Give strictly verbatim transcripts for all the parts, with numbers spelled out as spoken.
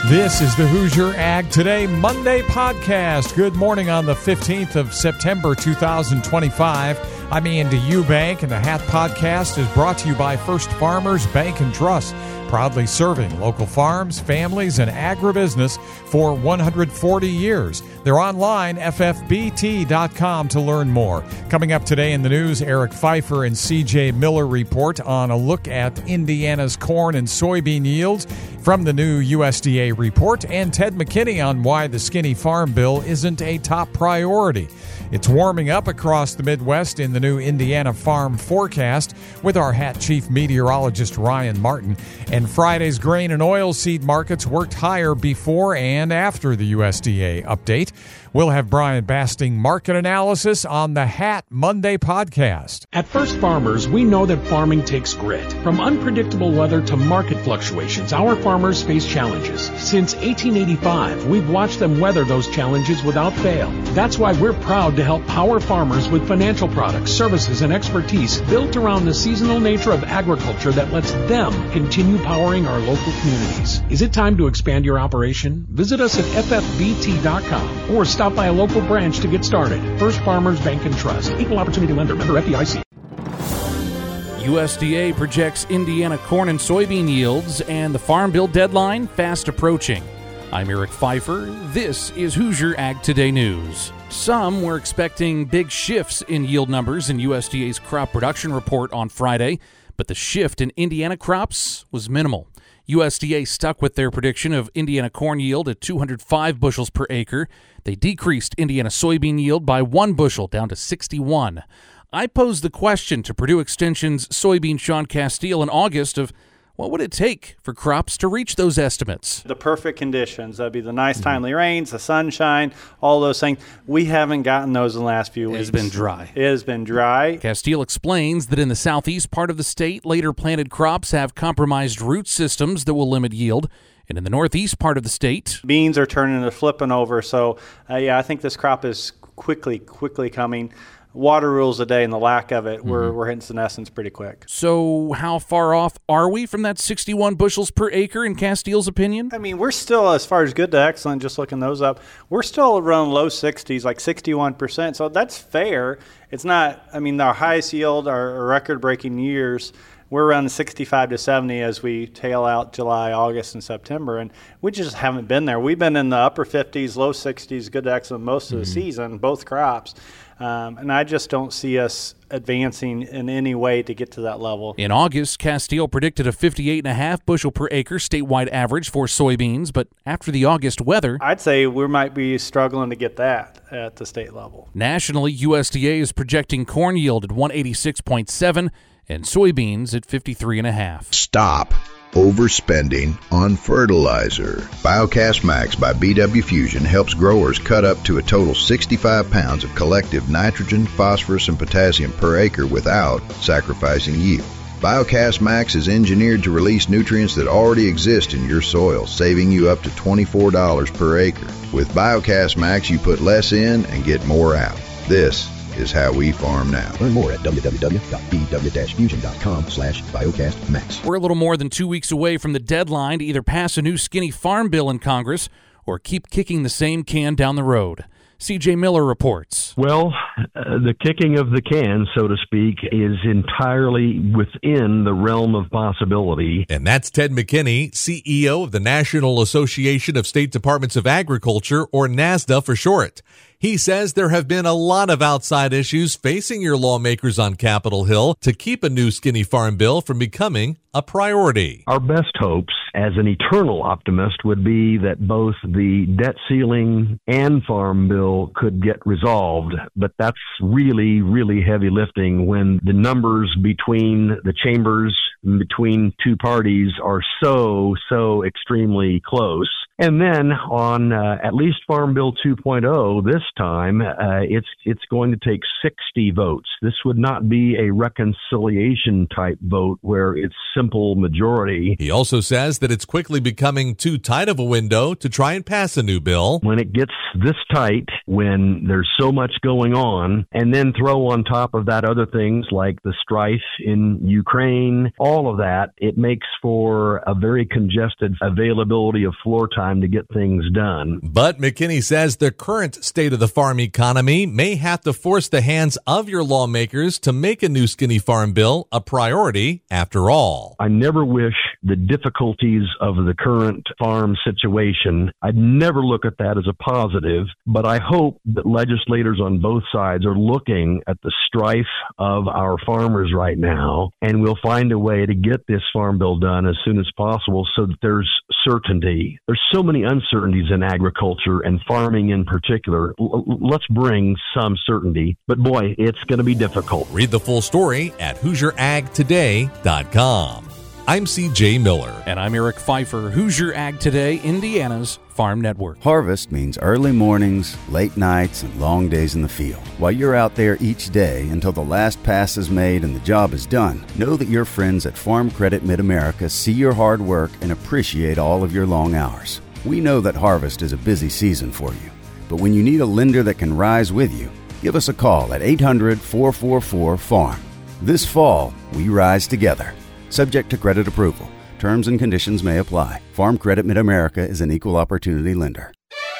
This is the Hoosier Ag Today Monday podcast. Good morning on the fifteenth of September, two thousand twenty-five. I'm Andy Eubank, and the Hat Podcast is brought to you by First Farmers Bank and Trust, proudly serving local farms, families, and agribusiness for one hundred forty years. They're online, F F B T dot com, to learn more. Coming up today in the news, Eric Pfeiffer and C J Miller report on a look at Indiana's corn and soybean yields from the new U S D A report, and Ted McKinney on why the skinny farm bill isn't a top priority. It's warming up across the Midwest in the new Indiana Farm Forecast with our Hat Chief Meteorologist Ryan Martin. And Friday's grain and oilseed markets worked higher before and after the U S D A update. We'll have Brian Basting market analysis on the Hat Monday podcast. At First Farmers, we know that farming takes grit. From unpredictable weather to market fluctuations, our farmers face challenges. Since eighteen eighty-five, we've watched them weather those challenges without fail. That's why we're proud to help power farmers with financial products, services, and expertise built around the seasonal nature of agriculture that lets them continue powering our local communities. Is it time to expand your operation? Visit us at F F B T dot com or stop by a local branch to get started. First Farmers Bank and Trust. Equal Opportunity Lender. Member F D I C. U S D A projects Indiana corn and soybean yields and the Farm Bill deadline fast approaching. I'm Eric Pfeiffer. This is Hoosier Ag Today News. Some were expecting big shifts in yield numbers in U S D A's crop production report on Friday, but the shift in Indiana crops was minimal. U S D A stuck with their prediction of Indiana corn yield at two hundred five bushels per acre. They decreased Indiana soybean yield by one bushel down to sixty-one. I posed the question to Purdue Extension's soybean Sean Castile in August of what would it take for crops to reach those estimates? The perfect conditions. That'd be the nice timely rains, the sunshine, all those things. We haven't gotten those in the last few weeks. It's been dry. It has been dry. Castile explains that in the southeast part of the state, later planted crops have compromised root systems that will limit yield. And in the northeast part of the state, beans are turning to flipping over. So, uh, yeah, I think this crop is quickly, quickly coming. Water rules a day, and the lack of it, we're, mm-hmm. we're hitting senescence pretty quick. So how far off are we from that sixty-one bushels per acre in Castile's opinion? I mean, we're still, as far as good to excellent, just looking those up, we're still around low sixties, like sixty-one percent. So that's fair. It's not, I mean, our highest yield, our record-breaking years, we're around sixty-five to seventy as we tail out July, August, and September, and we just haven't been there. We've been in the upper fifties, low sixties, good to excellent most of the mm-hmm. season, both crops. Um, and I just don't see us advancing in any way to get to that level. In August, Castile predicted a fifty-eight point five bushel per acre statewide average for soybeans, but after the August weather, I'd say we might be struggling to get that at the state level. Nationally, U S D A is projecting corn yield at one eighty-six point seven and soybeans at fifty-three point five. Stop overspending on fertilizer. Biocast Max by B W Fusion helps growers cut up to a total sixty-five pounds of collective nitrogen, phosphorus, and potassium per acre without sacrificing yield. Biocast Max is engineered to release nutrients that already exist in your soil, saving you up to twenty-four dollars per acre. With Biocast Max, you put less in and get more out. This is how we farm now. Learn more at w w w dot b w dash fusion dot com slash biocast max. We're a little more than two weeks away from the deadline to either pass a new skinny farm bill in Congress or keep kicking the same can down the road. C J Miller reports. Well, uh, the kicking of the can, so to speak, is entirely within the realm of possibility. And that's Ted McKinney, C E O of the National Association of State Departments of Agriculture, or NASDA for short. He says there have been a lot of outside issues facing your lawmakers on Capitol Hill to keep a new skinny farm bill from becoming a priority. Our best hopes, as an eternal optimist, would be that both the debt ceiling and farm bill could get resolved, but that's really, really heavy lifting when the numbers between the chambers, between two parties are so, so extremely close. And then on uh, at least Farm Bill two point oh, this time, uh, it's it's going to take sixty votes. This would not be a reconciliation type vote where it's simple majority. He also says that it's quickly becoming too tight of a window to try and pass a new bill. When it gets this tight, when there's so much going on, and then throw on top of that other things like the strife in Ukraine, all of that, it makes for a very congested availability of floor time to get things done. But McKinney says the current state of the farm economy may have to force the hands of your lawmakers to make a new skinny farm bill a priority after all. I never wish the difficulties of the current farm situation. I'd never look at that as a positive, but I hope that legislators on both sides are looking at the strife of our farmers right now, and we'll find a way to get this farm bill done as soon as possible so that there's certainty. There's so many uncertainties in agriculture and farming in particular. L- let's bring some certainty, but boy, it's going to be difficult. Read the full story at Hoosier Ag Today dot com. I'm C J Miller. And I'm Eric Pfeiffer, Hoosier Ag Today, Indiana's Farm Network. Harvest means early mornings, late nights, and long days in the field. While you're out there each day until the last pass is made and the job is done, know that your friends at Farm Credit Mid-America see your hard work and appreciate all of your long hours. We know that harvest is a busy season for you, but when you need a lender that can rise with you, give us a call at eight hundred, four four four, farm. This fall, we rise together. Subject to credit approval. Terms and conditions may apply. Farm Credit Mid-America is an equal opportunity lender.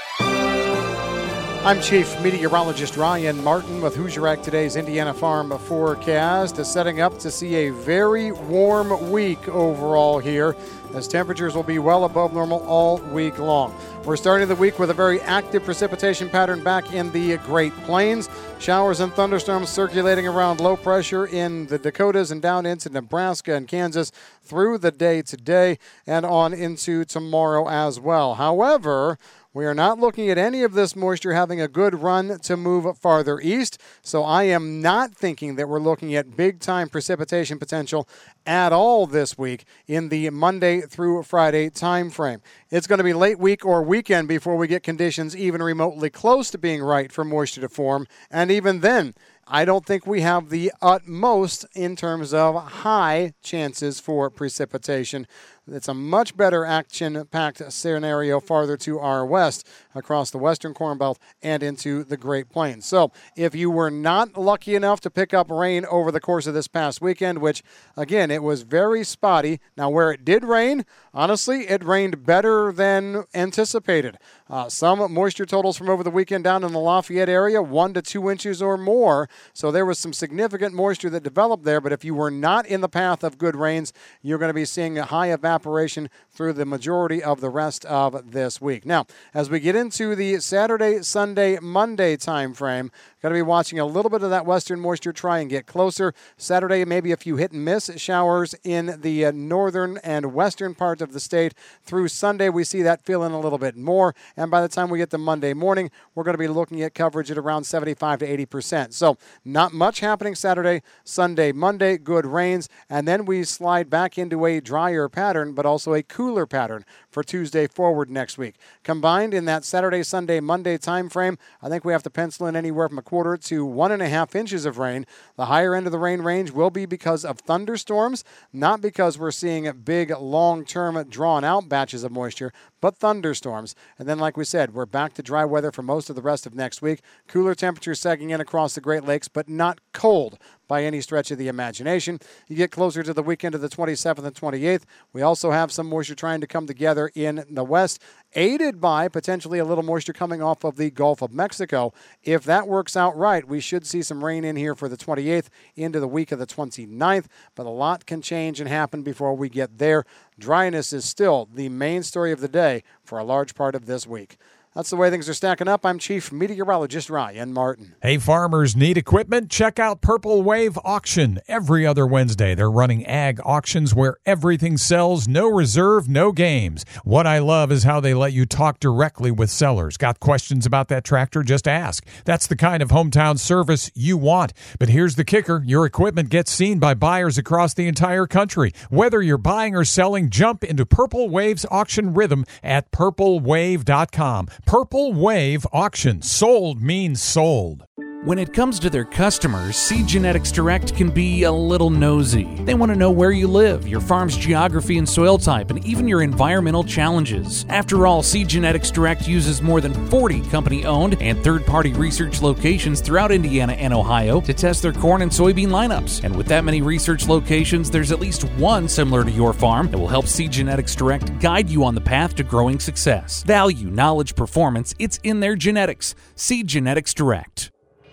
I'm Chief Meteorologist Ryan Martin with Hoosier Ag Today's Indiana Farm Forecast. Setting up to see a very warm week overall here, as temperatures will be well above normal all week long. We're starting the week with a very active precipitation pattern back in the Great Plains. Showers and thunderstorms circulating around low pressure in the Dakotas and down into Nebraska and Kansas through the day today and on into tomorrow as well. However, we are not looking at any of this moisture having a good run to move farther east, so I am not thinking that we're looking at big-time precipitation potential at all this week in the Monday through Friday time frame. It's going to be late week or weekend before we get conditions even remotely close to being right for moisture to form, and even then, I don't think we have the utmost in terms of high chances for precipitation. It's a much better action-packed scenario farther to our west across the western Corn Belt and into the Great Plains. So if you were not lucky enough to pick up rain over the course of this past weekend, which, again, it was very spotty. Now, where it did rain, honestly, it rained better than anticipated. Uh, some moisture totals from over the weekend down in the Lafayette area, one to two inches or more. So there was some significant moisture that developed there. But if you were not in the path of good rains, you're going to be seeing a high evaporation through the majority of the rest of this week. Now, as we get into the Saturday, Sunday, Monday time frame, going to be watching a little bit of that western moisture try and get closer. Saturday, maybe a few hit and miss showers in the uh, northern and western part of the state. Through Sunday, we see that feeling a little bit more. And by the time we get to Monday morning, we're going to be looking at coverage at around seventy-five to eighty percent. So not much happening Saturday, Sunday, Monday, good rains. And then we slide back into a drier pattern, but also a cooler pattern for Tuesday forward next week. Combined in that Saturday, Sunday, Monday time frame, I think we have to pencil in anywhere from a quarter to one and a half inches of rain. The higher end of the rain range will be because of thunderstorms, not because we're seeing big, long-term, drawn-out batches of moisture, but thunderstorms. And then, like we said, we're back to dry weather for most of the rest of next week. Cooler temperatures sagging in across the Great Lakes, but not cold by any stretch of the imagination. You get closer to the weekend of the twenty-seventh and twenty-eighth. We also have some moisture trying to come together in the west, aided by potentially a little moisture coming off of the Gulf of Mexico. If that works out right, we should see some rain in here for the twenty-eighth into the week of the twenty-ninth, but a lot can change and happen before we get there. Dryness is still the main story of the day for a large part of this week. That's the way things are stacking up. I'm Chief Meteorologist Ryan Martin. Hey, farmers need equipment? Check out Purple Wave Auction. Every other Wednesday, they're running ag auctions where everything sells, no reserve, no games. What I love is how they let you talk directly with sellers. Got questions about that tractor? Just ask. That's the kind of hometown service you want. But here's the kicker. Your equipment gets seen by buyers across the entire country. Whether you're buying or selling, jump into Purple Wave's auction rhythm at purple wave dot com. Purple Wave Auction. Sold means sold. When it comes to their customers, Seed Genetics Direct can be a little nosy. They want to know where you live, your farm's geography and soil type, and even your environmental challenges. After all, Seed Genetics Direct uses more than forty company-owned and third-party research locations throughout Indiana and Ohio to test their corn and soybean lineups. And with that many research locations, there's at least one similar to your farm that will help Seed Genetics Direct guide you on the path to growing success. Value, knowledge, performance, it's in their genetics. Seed Genetics Direct.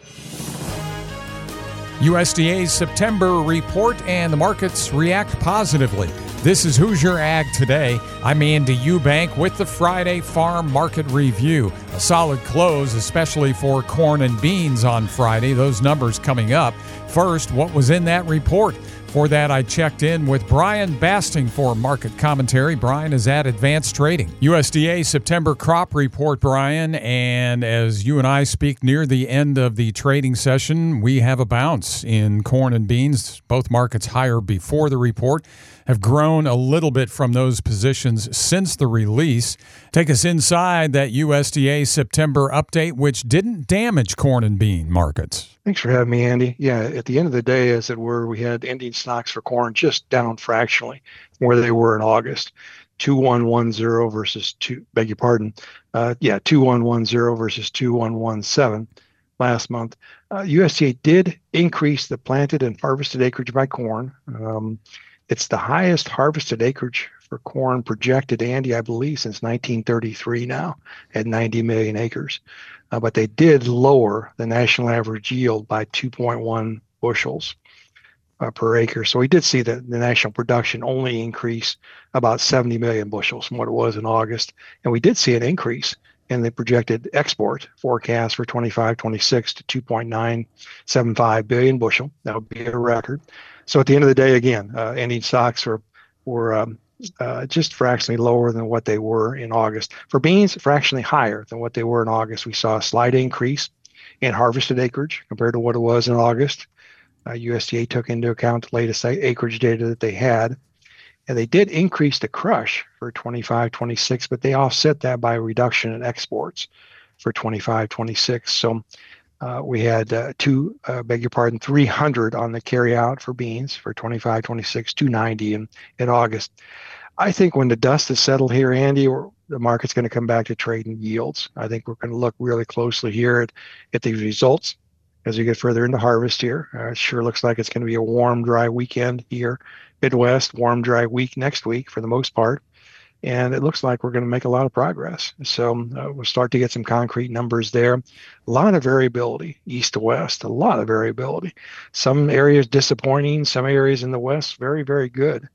U S D A's September report and the markets react positively. This is Hoosier Ag Today. I'm Andy Eubank with the Friday Farm Market Review. A solid close, especially for corn and beans on Friday. Those numbers coming up. First, what was in that report? For that, I checked in with Brian Basting for market commentary. Brian is at Advanced Trading. U S D A September crop report, Brian, and as you and I speak near the end of the trading session, we have a bounce in corn and beans. Both markets higher before the report, have grown a little bit from those positions since the release. Take us inside that U S D A September update, which didn't damage corn and bean markets. Thanks for having me, Andy. Yeah, at the end of the day, as it were, we had ending stocks for corn just down fractionally from where they were in August. two one one zero versus two, beg your pardon, uh, yeah, two one one zero versus two one one seven last month. Uh, U S D A did increase the planted and harvested acreage by corn. Um, it's the highest harvested acreage for corn projected, Andy, I believe, since nineteen thirty-three now, at ninety million acres. Uh, but they did lower the national average yield by two point one bushels uh, per acre. So we did see that the national production only increase about seventy million bushels from what it was in August. And we did see an increase in the projected export forecast for twenty-five twenty-six to two point nine seven five billion bushel. That would be a record. So at the end of the day, again, uh, ending stocks were, were um, Uh, just fractionally lower than what they were in August. For beans, fractionally higher than what they were in August. We saw a slight increase in harvested acreage compared to what it was in August. Uh, U S D A took into account the latest acreage data that they had. And they did increase the crush for twenty-five twenty-six, but they offset that by a reduction in exports for twenty-five twenty-six. So uh, we had uh, two, uh, beg your pardon, three hundred on the carry out for beans for twenty-five twenty-six, two ninety in, in August. I think when the dust is settled here, Andy, we're, the market's going to come back to trading yields. I think we're going to look really closely here at, at the results as we get further into harvest here. Uh, it sure looks like it's going to be a warm, dry weekend here. Midwest, warm, dry week next week for the most part. And it looks like we're going to make a lot of progress. So uh, we'll start to get some concrete numbers there. A lot of variability, east to west, a lot of variability. Some areas disappointing, some areas in the west, very, very good.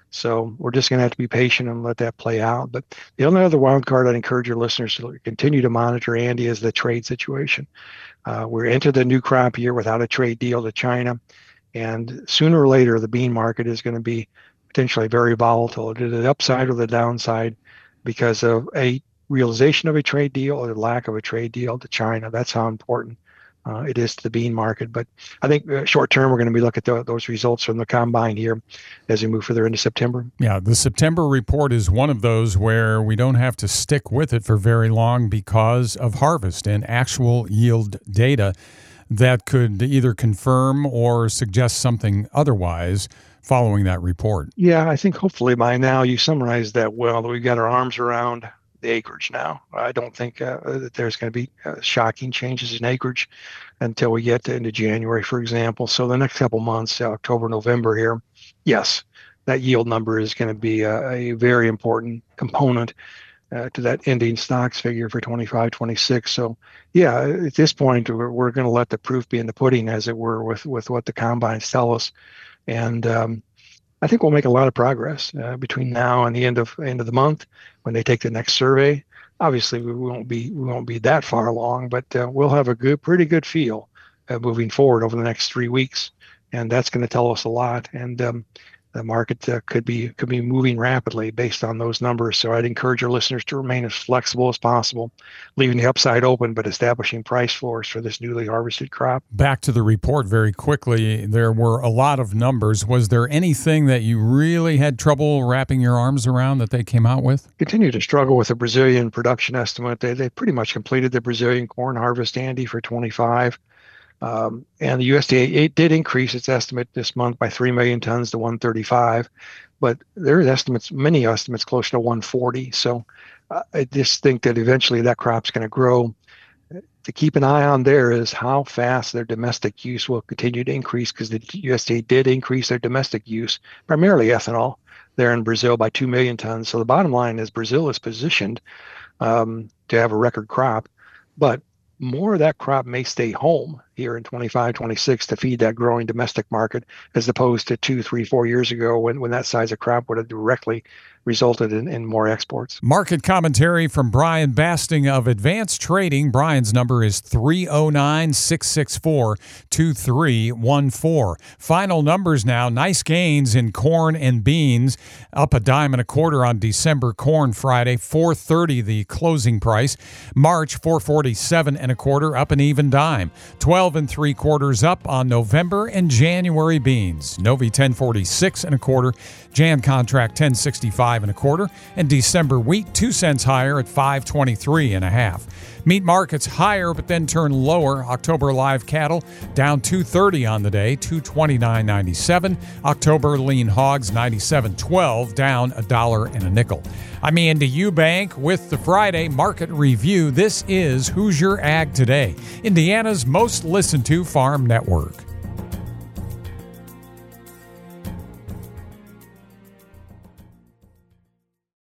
So we're just going to have to be patient and let that play out. But the only other wild card I'd encourage your listeners to continue to monitor, Andy, is the trade situation. Uh, we're into the new crop year without a trade deal to China. And sooner or later, the bean market is going to be potentially very volatile to the upside or the downside because of a realization of a trade deal or the lack of a trade deal to China. That's how important uh, it is to the bean market. But I think uh, short term, we're going to be looking at the, those results from the combine here as we move further into September. Yeah, the September report is one of those where we don't have to stick with it for very long because of harvest and actual yield data that could either confirm or suggest something otherwise following that report. Yeah, I think hopefully by now you summarized that well, that we've got our arms around the acreage now. I don't think uh, that there's going to be uh, shocking changes in acreage until we get to, into January, for example. So the next couple months, October, November here, yes, that yield number is going to be a, a very important component uh, to that ending stocks figure for twenty-five twenty-six. So yeah, at this point, we're, we're going to let the proof be in the pudding, as it were, with, with what the combines tell us. And um, I think we'll make a lot of progress uh, between now and the end of end of the month when they take the next survey. Obviously, we won't be we won't be that far along, but uh, we'll have a good, pretty good feel uh, moving forward over the next three weeks, and that's going to tell us a lot. And um, the market uh, could be could be moving rapidly based on those numbers. So I'd encourage your listeners to remain as flexible as possible, leaving the upside open, but establishing price floors for this newly harvested crop. Back to the report very quickly. There were a lot of numbers. Was there anything that you really had trouble wrapping your arms around that they came out with? Continue to struggle with the Brazilian production estimate. They they pretty much completed the Brazilian corn harvest, Andy, for twenty-five. Um, and the U S D A it did increase its estimate this month by three million tons to one thirty-five, but there are estimates, many estimates, close to one forty. So uh, I just think that eventually that crop's going to grow. To keep an eye on there is how fast their domestic use will continue to increase, because the U S D A did increase their domestic use, primarily ethanol, there in Brazil by two million tons. So the bottom line is Brazil is positioned um, to have a record crop, but more of that crop may stay home here in twenty-five, twenty-six to feed that growing domestic market, as opposed to two, three, four years ago when, when that size of crop would have directly resulted in, in more exports. Market commentary from Brian Basting of Advanced Trading. Brian's number is three oh nine, six six four, two three one four. Final numbers now. Nice gains in corn and beans, up a dime and a quarter on December corn Friday, four thirty the closing price. March, four forty-seven and a quarter, up an even dime. twelve and three quarters up on November and January beans. Novi ten forty-six and a quarter, Jan contract ten sixty-five and a quarter, and December wheat two cents higher at five twenty-three and a half. Meat markets higher but then turn lower. October live cattle down two thirty on the day, two twenty-nine ninety-seven. October lean hogs ninety-seven twelve, down a dollar and a nickel. I'm Andy Eubank with the Friday Market Review. This is Hoosier Ag Today, Indiana's most listened to farm network.